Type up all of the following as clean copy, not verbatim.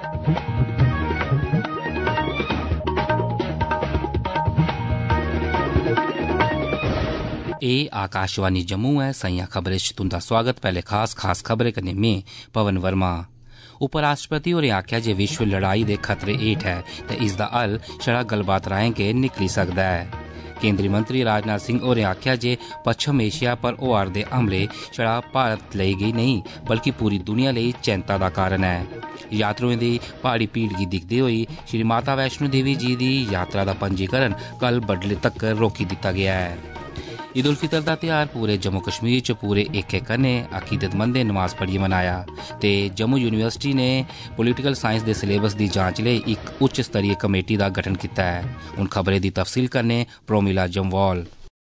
ए आकाशवाणी जम्मू है। सइयां खबरें च तुंदा स्वागत। पहले खास खबरें कन्नै में पवन वर्मा। उपराष्ट्रपति होरें आखेआ जे विश्व लड़ाई दे खतरे हेठ है ते इसदा हल छड़ा गलबात राहें गै निकली सकदा है। केंद्रीय मंत्री राजनाथ सिंह होरें आखेआ जे पच्छम एशिया पर होआ'रदे हमले छड़ा भारत लेई गै नहीं बल्कि पूरी दुनिया लेई चिंता दा कारण है। यात्रुएं दी भारी भीड़ गी दिखदे होई श्री माता वैष्णो देवी जी दी यात्रा दा पंजीकरण कल बडले तक्कर रोकी दित्ता गया है। ईद उल फितर दा त्यौहार पूरे जम्मू कश्मीर च पूरे एके कन्नै अकीदतमंदें नमाज पढ़ियै मनाया ते जम्मू यूनिवर्सिटी ने पोलिटिकल साइंस दे सिलेबस दी जांच लेई इक उच्च स्तरीय कमेटी दा गठन कीता है। हुण खबरें दी तफसील करने प्रोमिला जम्वाल।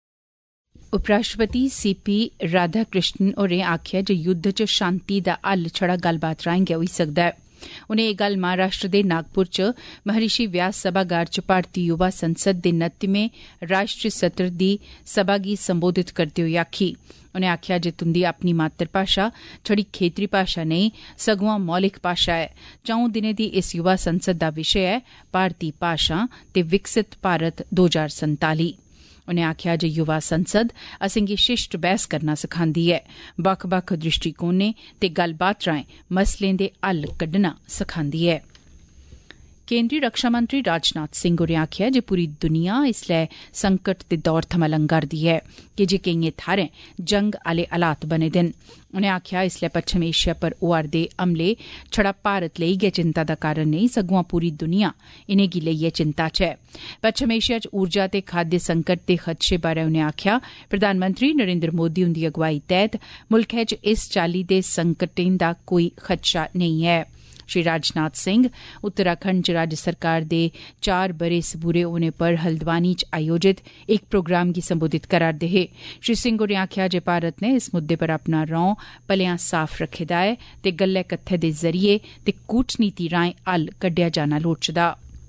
उपराष्ट्रपति सीपी राधाकृष्णन होरें आखेआ जे युद्ध च शांति दा हल छड़ा गल्लबात राहें गै होई सकदा है। उनें एह गल्ल महाराष्ट्र दे नागपुर च महर्षि व्यास सभागार च भारतीय युवा संसद दे 29वें राष्ट्रीय सत्र दी सभा गी संबोधित करदे होई आखी। उनें आखेआ जे तुंदी अपनी मातर भाषा छड़ी खेतरी भाषा नेईं सगुआं मौलिक भाषा है। 4 दिनें दी इस युवा संसद दा विशे है भारती भाषा ते विकसित भारत 2047। उनें आखेआ जे युवा संसद असेंगी शिष्ट बहस करना सखांदी है, बक्ख बक्ख दृष्टिकोणें ते गल्लबात राएं मसलें दे हल कड्ढना सखांदी है। केंद्रीय रक्षा मंत्री राजनाथ सिंह होरें आखेआ जे पूरी दुनिया इसलै संकट दे दौर थमां लंघा'रदी है कि जे केइयें थाहरें जंग आले हालात बने दे न। उनें आखेआ इसलै पच्छम एशिया पर होआ'रदे हमले छड़ा भारत लेई गै चिंता दा कारण नेईं सगुआं पूरी दुनिया इनेंगी लेइयै चिंता च है। पच्छम एशिया च ऊर्जा ते खाद्य संकट दे खदशे बारै उनें आखेआ प्रधानमंत्री नरेंद्र मोदी हुंदी अगुवाई तैह्त मुल्खै च इस चाल्ली दे संकटें दा कोई खदशा नेईं है। श्री राजनाथ सिंह उत्तराखंड च राज्य सरकार दे 4 बरेस पूरे होने पर हल्द्वानी च आयोजित एक प्रोग्राम गी संबोधित करा'रदे हे। श्री सिंह होरें आखेआ जे भारत ने इस मुद्दे पर अपना रौं भलेआं साफ रखे दा ऐ ते गल्लै कत्थे दे जरिए ते कूटनीति राएं हल कड्ढेआ जाना लोड़चदा।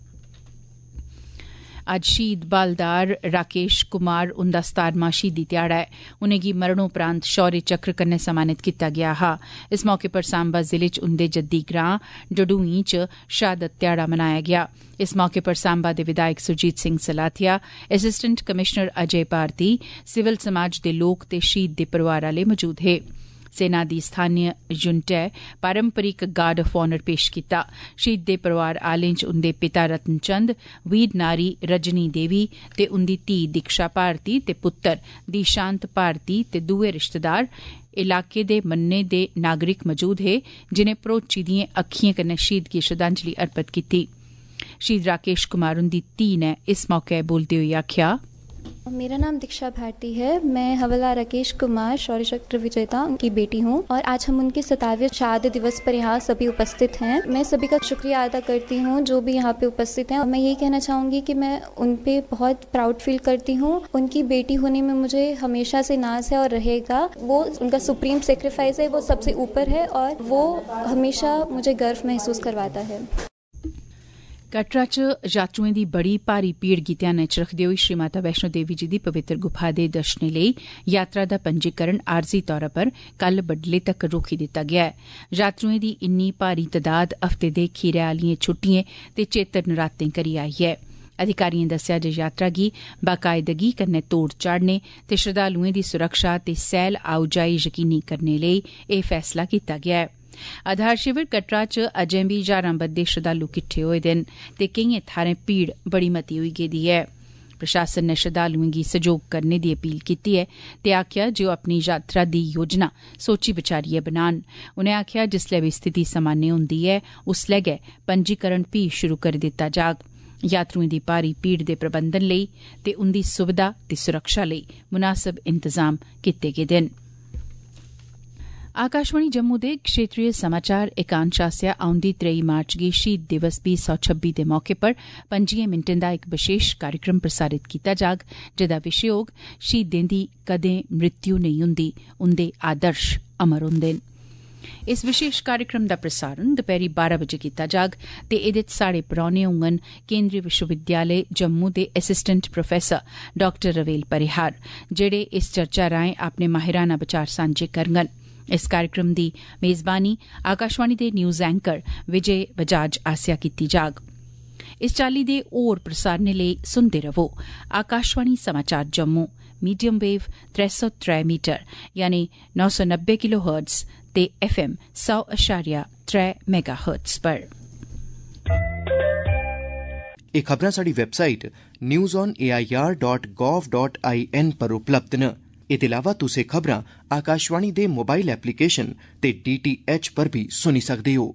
अज्ज शहीद बलदार राकेश कुमार उंदा 17वां शहीदी ध्याड़ा है। उनेंगी मरणोपरांत शौर्य चक्र कन्नै सम्मानित कीता गेआ हा। इस मौके पर सांबा जिले च उंदे जद्दी ग्रां डडूई च शहादत ध्याड़ा मनाया गेआ। इस मौके पर सांबा दे विधायक Surjeet Singh Slathia, assistant commissioner Ajay Bharti, civil समाज दे लोक ते शहीद दे परिवार आले मौजूद हे। सेना दी स्थानीय यूनिटै पारंपरिक गार्ड ऑफ ऑनर पेश कीता। शहीद दे परिवार आलें च उंदे पिता रतन चंद, वीर नारी रजनी देवी ते उंदी धी दीक्षा भारती ते पुत्तर दीशांत भारती ते दुए रिश्तेदार इलाके दे मन्ने दे नागरिक मौजूद हे जिनें भरोची दिएं अक्खिएं कन्नै शहीद गी श्रद्धांजलि अर्पित कीती। शहीद राकेश कुमार उंदी धी ने इस मौके बोलदे होई आखेआ, मेरा नाम दीक्षा भारती है। मैं हवलदार राकेश कुमार शौर्य चक्र विजेता की बेटी हूँ और आज हम उनके 57वें शहादत दिवस पर यहाँ सभी उपस्थित हैं। मैं सभी का शुक्रिया अदा करती हूँ जो भी यहाँ पे उपस्थित हैं और मैं यही कहना चाहूँगी कि मैं उन पे बहुत प्राउड फील करती हूँ। उनकी बेटी होने में मुझे हमेशा से नाज है और रहेगा। वो उनका सुप्रीम सेक्रीफाइस है, वो सबसे ऊपर है और वो हमेशा मुझे गर्व महसूस करवाता है। कटरा च यात्रुएं दी बड़ी भारी भीड़ गी ध्यानै च रखदे होई श्री माता वैष्णो देवी जी दी पवित्र गुफा दे दर्शनें लेई यात्रा दा पंजीकरण आरजी तौरा पर कल बडले तक रोकी दित्ता गेआ ऐ। यात्रुएं दी इन्नी भारी तदाद हफ्ते दे खीरै आलिएं छुट्टिएं ते चेतर नरातें करी आई ऐ। अधिकारिएं दस्सेआ जे यात्रा गी बाकायदगी कन्नै तोड़ चाढ़ने ते श्रद्धालुएं दी सुरक्षा ते सैल आओजाई यकीनी करने लेई एह फैसला कीता गेआ ऐ। आधार शिविर कटरा च अजें भी हजारां बद्दे श्रद्धालु किट्ठे होए दे न ते केइयें थाहरें भीड़ बड़ी मती होई गेदी ऐ। प्रशासन ने श्रद्धालुएं गी सहयोग करने दी अपील कीती ऐ ते आखेआ जे ओह् अपनी यात्रा दी योजना सोची बचारियै बनान। उनें आखेआ जिसलै बी स्थिति सामान्य होंदी ऐ उसलै गै पंजीकरण भी शुरू करी दित्ता जाग। यात्रुएं दी भारी भीड़ दे प्रबंधन लेई ते उंदी सुविधा ते सुरक्षा लेई मुनासब इंतजाम कीते गेदे न। आकाशवाणी जम्मू दे क्षेत्रीय समाचार एकांश आसेआ औंदी 3 मार्च गी शहीद दिवस 2026 दे मौके पर 25 मिंटें दा इक विशेष कार्यक्रम प्रसारित कीता जाग जेदा विशे होग शहीदें दी कदें मृत्यु नेईं हुंदी, उंदे आदर्श अमर हुंदे न। इस विशेष कार्यक्रम दा प्रसारण दपैहरी 12 बजे कीता जाग ते एह्दे च साढ़े परौह्ने होङन केंद्रीय विश्वविद्यालय जम्मू दे assistant professor Dr Rawel Parihar जेह्ड़े इस चर्चा राएं अपने माहिराना विचार सांझे करङन। इस कार्यक्रम दी मेजबानी आकाशवाणी दे न्यूज़ एंकर विजय बजाज आसेआ कीती जाग। इस चाल्ली दे होर प्रसारणे लेई सुनदे रवो आकाशवाणी समाचार जम्मू मीडियम वेव 303 मीटर यानी 990 किलो हर्ट्ज ते FM 100.3 मेगा हर्ट्ज पर। ਇਹ ਖਬਰਾਂ ਸਾਡੀ ਵੈਬਸਾਈਟ newsonair.gov.in पर उपलब्ध न। ਇਹਦੇ ਇਲਾਵਾ ਤੁਸੀਂ ਖਬਰਾਂ ਆਕਾਸ਼ਵਾਣੀ ਦੇ ਮੋਬਾਈਲ ਐਪਲੀਕੇਸ਼ਨ ਤੇ DTH पर भी सुनी सकदे हो।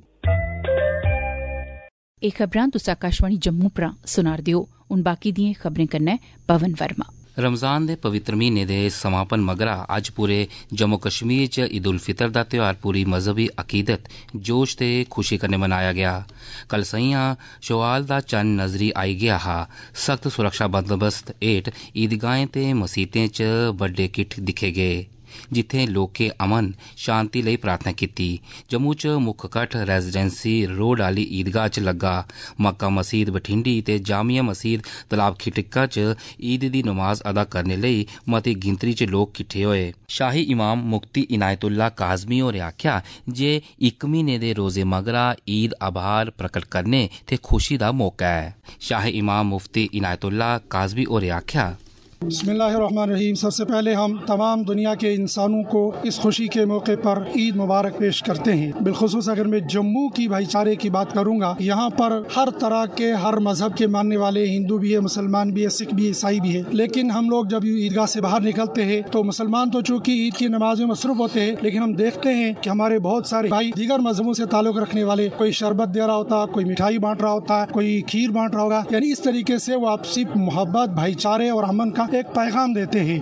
ਇਹ ਖਬਰਾਂ ਤੁਸੀਂ ਆਕਾਸ਼ਵਾਣੀ ਜੰਮੂ ਪਰਾਂ ਸੁਣਾਰ ਦਿਓ। ਹੁਣ ਬਾਕੀ ਦੀਆਂ ਖਬਰਾਂ ਕਰਨਾ ਪਵਨ ਵਰਮਾ। रमज़ान दे पवित्र महीने दे समापन मगरा अज पूरे जम्मू कश्मीर च ईद उल फितर दा त्यौहार पूरी मजहबी अकीदत जोश ते खुशी कन्नै मनाया गया। कल सइयां शवाल दा चन्न नजरी आई गया हा। सख्त सुरक्षा बंदोबस्त हेठ ईदगाहें ते मसीतें च बड्डे किट्ठ दिखे गए जिथे लोकें अमन शांति लेई प्रार्थना कीती। जम्मू च मुक्ख कट्ठ रेजिडेंसी रोड आली ईदगाह च लग्गा। मक्का मसीद बठिंडी ते जामिया मसीद तलाब खिटिका च ईद दी नमाज अदा करने लेई मती गिनतरी च लोग किट्ठे होए। शाही इमाम मुफ्ती इनायतुल्ला काज़मी होरें आख्या जे इक महीने दे रोजे मगरा ईद आभार प्रकट करने ते खुशी दा मौका है। शाही इमाम मुफ्ती इनायतुल्ला काज़मी होरें आख्या बिस्मिल्लाहिर्रहमानिर्रहीम। सबसे पहले हम तमाम दुनिया के इंसानों को इस खुशी के मौके पर ईद मुबारक पेश करते हैं। बिलखुसूस अगर मैं जम्मू की भाईचारे की बात करूंगा, यहाँ पर हर तरह के हर मजहब के मानने वाले हिंदू भी है, मुसलमान भी है, सिख भी है, ईसाई भी है। लेकिन हम लोग जब ईदगाह से बाहर निकलते हैं तो मुसलमान तो चूँकि ईद की नमाज में मसरूफ होते हैं, लेकिन हम देखते हैं कि हमारे बहुत सारे भाई दीगर मजहबों से ताल्लुक रखने वाले, कोई शरबत दे रहा होता, कोई मिठाई बांट रहा होता, कोई खीर बांट रहा होगा। यानी इस तरीके से वो आपसी मोहब्बत, भाईचारे और अमन का एक पैगाम देते हैं।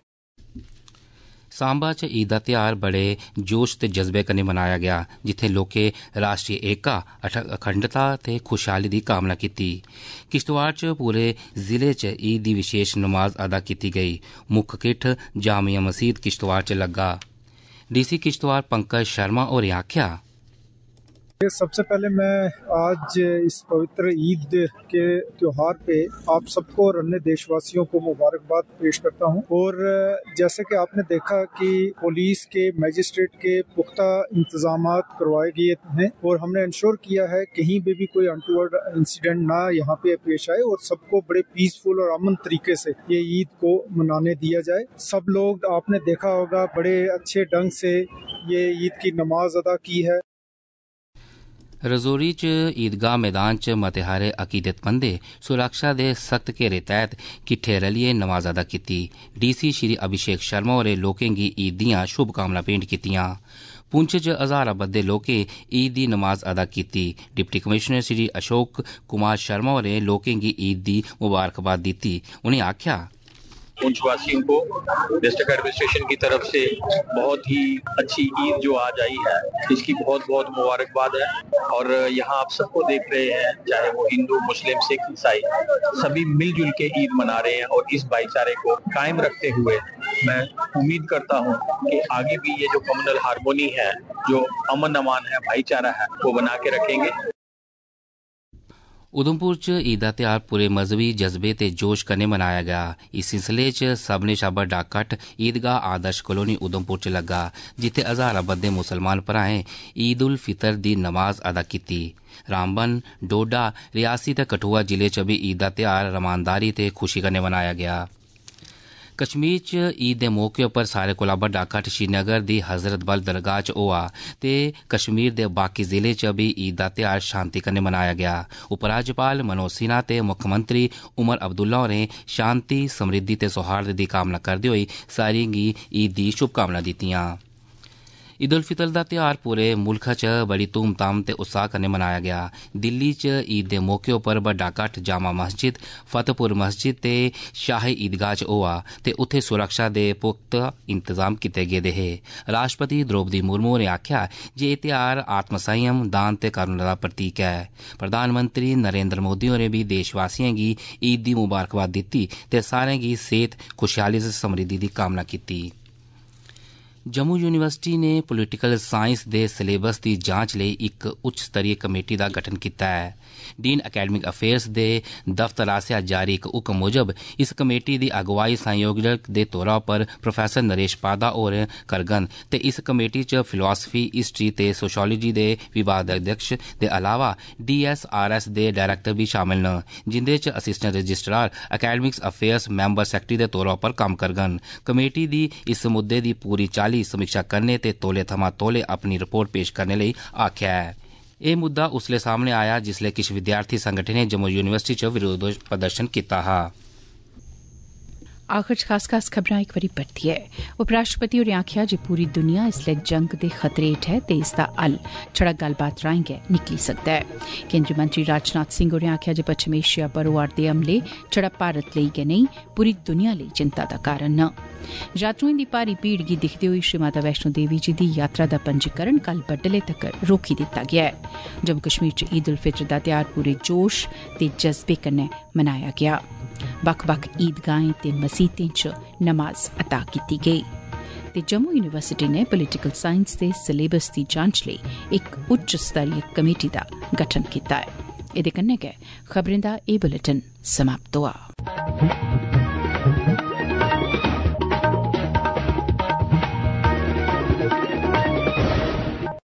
सांबा च ईद दा त्यौहार बड़े जोश ते जज्बे कन्नै मनाया गया जिथे लोकें राष्ट्रीय एकता अखंडता ते खुशहाली दी कामना कीती। किश्तवाड़ च पूरे जिले च ईद दी विशेष नमाज अदा कीती गई। मुक्ख किट्ठ जामिया मसीद किश्तवाड़ च लग्गा। DC किश्तवाड़ पंकज शर्मा होरें आख्या सबसे पहले मैं आज इस पवित्र ईद के त्योहार पे आप सबको और अन्य देशवासियों को मुबारकबाद पेश करता हूं। और जैसे कि आपने देखा कि पुलिस के मजिस्ट्रेट के पुख्ता इंतजामात करवाए गए हैं और हमने इंश्योर किया है कहीं भी कोई अनटूवर्ड इंसिडेंट ना यहाँ पे पेश आए और सबको बड़े पीसफुल और अमन तरीके से ये ईद को मनाने दिया जाए। सब लोग आपने देखा होगा बड़े अच्छे ढंग से ये ईद की नमाज अदा की है। रजौरी च ईदगाह मैदान च मते हारे अकीदतमंदे सुरक्षा दे सख्त घेरे तैह्त किट्ठे रलियै नमाज अदा कीती। DC श्री अभिषेक शर्मा होरें लोकें गी ईद दियां शुभकामनां भेंट कीतियां। पुंछ च हजारां बद्दे लोकें ईद दी नमाज अदा कीती। डिप्टी कमिश्नर श्री अशोक कुमार शर्मा होरें लोकें गी ईद दी मुबारकबाद दित्ती। उनें आख्या पुंछवासियों को डिस्ट्रिक्ट एडमिनिस्ट्रेशन की तरफ से बहुत ही अच्छी ईद जो आज आई है इसकी बहुत बहुत मुबारकबाद है। और यहाँ आप सबको देख रहे हैं चाहे वो हिंदू मुस्लिम सिख ईसाई सभी मिलजुल के ईद मना रहे हैं। और इस भाईचारे को कायम रखते हुए मैं उम्मीद करता हूँ कि आगे भी ये जो कम्युनल हार्मोनी है, जो अमन अमान है, भाईचारा है, वो बना के रखेंगे। उधमपुर च ईद दा त्यौहार पूरे मजहबी जज्बे ते जोश कन्नै मनाया गया। इस सिलसिले च सभनें शा बड्डा कट्ठ ईदगाह आदर्श कॉलोनी उधमपुर च लग्गा जिथे हजारां बद्दे मुसलमान भ्राएं ईद उल फितर दी नमाज अदा कीती। रामबन, डोडा, रियासी ते कठुआ जिले च भी ईद दा त्यौहार रमानदारी ते खुशी कन्नै मनाया गया। कश्मीर च ईद दे मौके उप्पर सारे कोला बड्डा कट्ठ श्रीनगर दी हजरत बल दरगाह च होआ ते कश्मीर दे बाकी जिले च भी ईद दा त्यौहार शांति कन्नै मनाया गया। उपराज्यपाल मनोज सिन्हा ते मुक्खमंत्री उमर अब्दुल्ला होरें शांति, समृद्धि ते सौहार्द दी कामना करदे होई सारें गी ईद दी शुभकामनां दित्तियां। ईद उल फितर दा त्यौहार पूरे मुल्ख च बड़ी धूमधाम ते उत्साह कन्नै मनाया गया। दिल्ली च ईद दे मौके उप्पर बड्डा कट्ठ जामा मस्जिद, फतेहपुर मस्जिद ते शाही ईदगाह च होआ ते उत्थे सुरक्षा दे पुख्ता इंतजाम कीते गेदे हे। राष्ट्रपति द्रौपदी मुर्मू होरें आख्या जे एह् त्यौहार आत्म संयम, दान ते करुणा दा प्रतीक ऐ। प्रधानमंत्री नरेंद्र मोदी होरें भी देशवासियें गी ईद दी मुबारकबाद दित्ती ते सारें गी सेहत, खुशहाली ते समृद्धि दी कामना कीती। जम्मू यूनिवर्सिटी ने पोलिटिकल साइंस दे सिलेबस दी जांच लई इक उच्च स्तरीय कमेटी दा गठन कीता है। डीन अकैडमिक अफेयर्स दे दफ्तर आसेआ जारी इक हुक्म मुजब इस कमेटी दी अगुवाई संयोजक दे तौरा पर प्रोफैसर नरेश पादा होर करगन ते इस कमेटी च फिलासफी, हिस्ट्री ते सोशियोलॉजी दे विभागाध्यक्ष दे अलावा DSRS दे डायरैक्टर भी शामिल न, जिंदे च assistant registrar academics affairs member secretary दे तौरा पर कम्म करगन। कमेटी दी इस मुद्दे दी पूरी चाली समीक्षा करने ते तौले थमां तौले अपनी रिपोर्ट पेश करने लेई आखेआ है। एह मुद्दा उसलै सामने आया जिसलै किश विद्यार्थी संगठनें जम्मू यूनिवर्सिटी च विरोध प्रदर्शन कीता हा। आखिर खास खबरां इक बारी परतियै उपराष्ट्रपति होरें आखेआ जे पूरी दुनिया इसलै जंग दे खतरे हेठ है ते इसदा हल छड़ा गल्लबात राएं गै निकली सकदा है। केंद्रीय मंत्री राजनाथ सिंह होरें आखेआ जे पच्छम एशिया पर होआ'रदे हमले छड़ा भारत लेई गै नेईं पूरी दुनिया लेई चिंता दा कारण न। यात्रुएं दी भारी भीड़ गी दिखदे होई श्री माता वैष्णो देवी जी दी यात्रा दा पंजीकरण कल बड्डले तक्कर रोकी दित्ता गेआ है। जम्मू कश्मीर च ईद उल फितर दा ध्यार पूरे जोश ते जज्बे कन्नै मनाया गेआ। बक्ख-बक्ख ईदगाहें ते मसीतें च नमाज अता कीती गेई ते जम्मू यूनिवर्सिटी ने पोलिटिकल साइंस दे सिलेबस दी जांच लेई इक उच्च स्तरीय कमेटी दा गठन कीता है। एह्दे कन्नै गै खबरें दा एह् बुलेटिन समाप्त होआ।